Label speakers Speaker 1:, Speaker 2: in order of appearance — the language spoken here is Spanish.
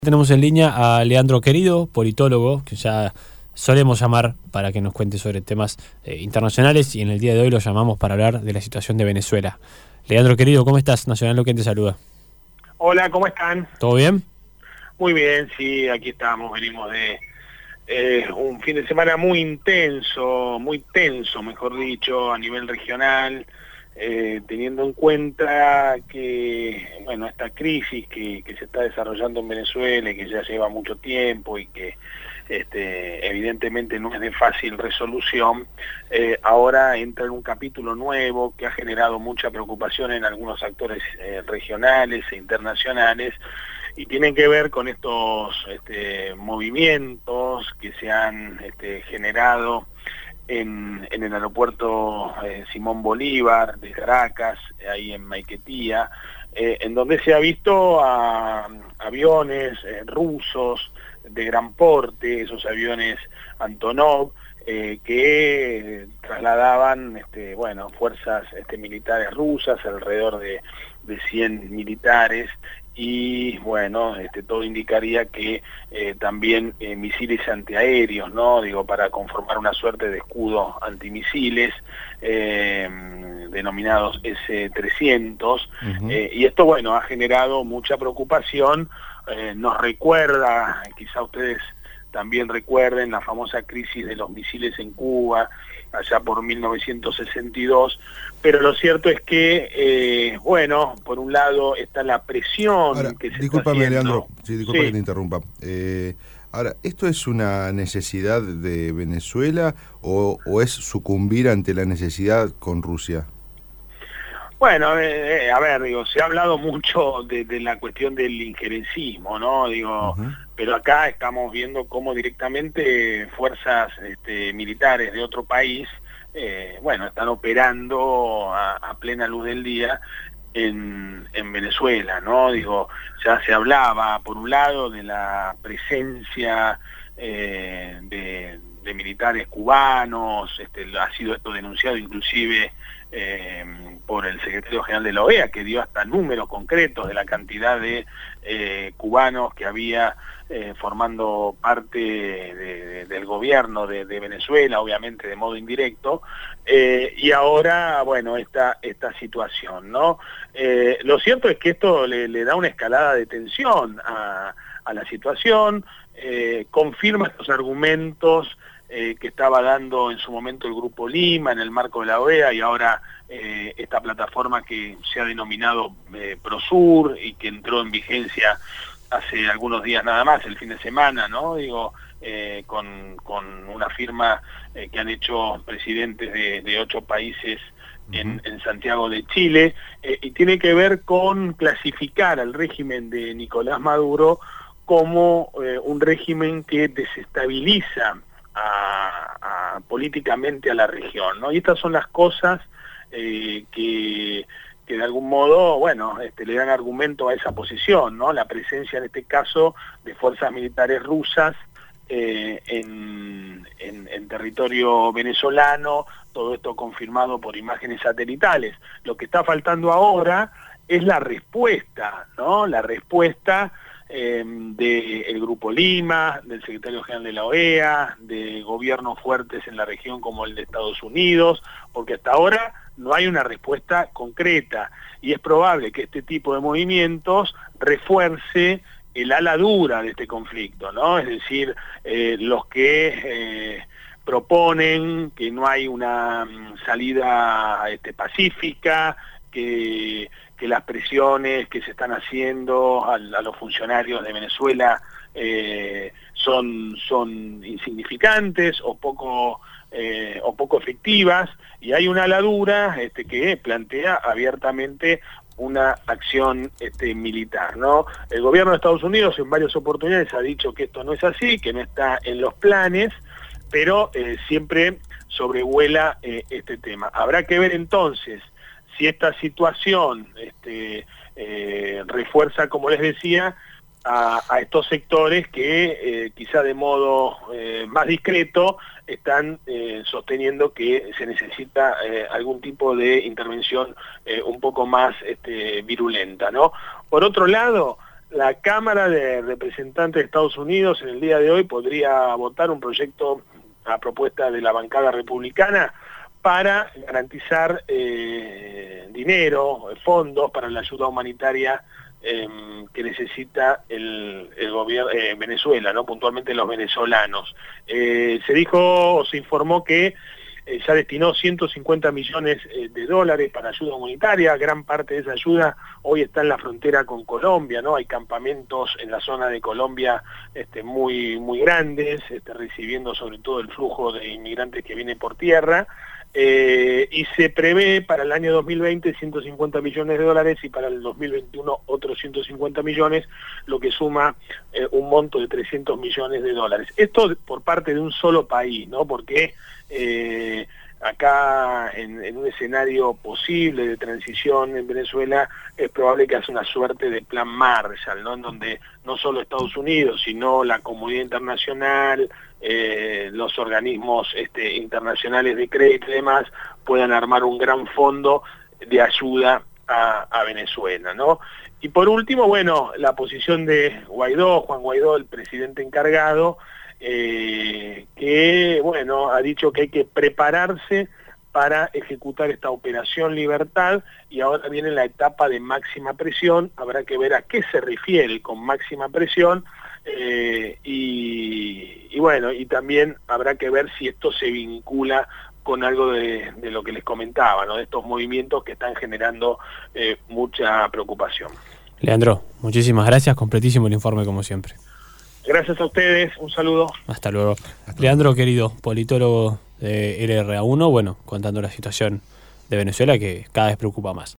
Speaker 1: Tenemos en línea a Leandro Querido, politólogo, que ya solemos llamar para que nos cuente sobre temas internacionales, y en el día de hoy lo llamamos para hablar de la situación de Venezuela. Leandro Querido, ¿cómo estás? Nacional Lo que te saluda.
Speaker 2: Hola, ¿cómo están?
Speaker 1: ¿Todo bien?
Speaker 2: Muy bien, sí, aquí estamos, venimos de un fin de semana muy tenso, mejor dicho, a nivel regional, teniendo en cuenta que, bueno, esta crisis que se está desarrollando en Venezuela y que ya lleva mucho tiempo y que evidentemente no es de fácil resolución, ahora entra en un capítulo nuevo que ha generado mucha preocupación en algunos actores regionales e internacionales, y tienen que ver con estos movimientos que se han generado en el aeropuerto Simón Bolívar de Caracas, ahí en Maiquetía, en donde se ha visto a aviones rusos de gran porte, esos aviones Antonov, que trasladaban fuerzas militares rusas, alrededor de 100 militares, y bueno, todo indicaría que también misiles antiaéreos, ¿no? Digo, para conformar una suerte de escudo antimisiles, denominados S-300, y esto, bueno, ha generado mucha preocupación. Nos recuerda, quizá ustedes también recuerden, la famosa crisis de los misiles en Cuba, allá por 1962, pero lo cierto es que, por un lado está la presión.
Speaker 3: Ahora,
Speaker 2: que se
Speaker 3: discúlpame,
Speaker 2: está haciendo.
Speaker 3: Leandro, disculpa
Speaker 2: Sí.
Speaker 3: que te interrumpa. Ahora, ¿esto es una necesidad de Venezuela o es sucumbir ante la necesidad con Rusia?
Speaker 2: Bueno, a ver, digo, se ha hablado mucho de la cuestión del injerencismo, ¿no? Digo, pero acá estamos viendo cómo directamente fuerzas militares de otro país, están operando a plena luz del día en Venezuela, ¿no? Digo, ya se hablaba, por un lado, de la presencia de militares cubanos, ha sido esto denunciado inclusive por el secretario general de la OEA, que dio hasta números concretos de la cantidad de cubanos que había formando parte del gobierno de Venezuela, obviamente de modo indirecto, y ahora, bueno, esta situación, ¿no? Lo cierto es que esto le da una escalada de tensión a la situación, confirma estos argumentos que estaba dando en su momento el Grupo Lima en el marco de la OEA, y ahora esta plataforma que se ha denominado Prosur y que entró en vigencia hace algunos días nada más, el fin de semana, ¿no? Digo, con una firma que han hecho presidentes de 8 países en Santiago de Chile, y tiene que ver con clasificar al régimen de Nicolás Maduro como un régimen que desestabiliza políticamente a la región, ¿no? Y estas son las cosas que de algún modo, le dan argumento a esa posición, ¿no? La presencia, en este caso, de fuerzas militares rusas en territorio venezolano, todo esto confirmado por imágenes satelitales. Lo que está faltando ahora es la respuesta, ¿no? La respuesta del Grupo Lima, del secretario general de la OEA, de gobiernos fuertes en la región como el de Estados Unidos, porque hasta ahora no hay una respuesta concreta, y es probable que este tipo de movimientos refuerce el ala dura de este conflicto, ¿no? Es decir, los que proponen que no hay una salida pacífica, que las presiones que se están haciendo a los funcionarios de Venezuela son insignificantes o poco efectivas, y hay una ala dura que plantea abiertamente una acción militar, ¿no? El gobierno de Estados Unidos en varias oportunidades ha dicho que esto no es así, que no está en los planes, pero siempre sobrevuela este tema. Habrá que ver entonces si esta situación refuerza, como les decía, a estos sectores que quizá de modo más discreto están sosteniendo que se necesita algún tipo de intervención un poco más virulenta, ¿no? Por otro lado, la Cámara de Representantes de Estados Unidos en el día de hoy podría votar un proyecto a propuesta de la bancada republicana para garantizar dinero, fondos para la ayuda humanitaria que necesita el gobierno Venezuela, ¿no? Puntualmente los venezolanos. Se informó que ya destinó 150 millones de dólares para ayuda humanitaria. Gran parte de esa ayuda hoy está en la frontera con Colombia, ¿no? Hay campamentos en la zona de Colombia muy, muy grandes, recibiendo sobre todo el flujo de inmigrantes que viene por tierra. Y se prevé para el año 2020 150 millones de dólares y para el 2021 otros 150 millones, lo que suma un monto de 300 millones de dólares. Esto por parte de un solo país, ¿no? Porque acá en un escenario posible de transición en Venezuela es probable que haga una suerte de plan Marshall, ¿no? En donde no solo Estados Unidos, sino la comunidad internacional, los organismos internacionales de crédito y demás puedan armar un gran fondo de ayuda a Venezuela, ¿no? Y por último, bueno, la posición de Guaidó, Juan Guaidó, el presidente encargado, que, bueno, ha dicho que hay que prepararse para ejecutar esta operación Libertad, y ahora viene la etapa de máxima presión. Habrá que ver a qué se refiere con máxima presión, y bueno, y también habrá que ver si esto se vincula con algo de lo que les comentaba, ¿no? De estos movimientos que están generando mucha preocupación.
Speaker 1: Leandro, muchísimas gracias, completísimo el informe como siempre.
Speaker 2: Gracias a ustedes, un saludo.
Speaker 1: Hasta luego. Leandro querido, politólogo de LRA1, bueno, contando la situación de Venezuela que cada vez preocupa más.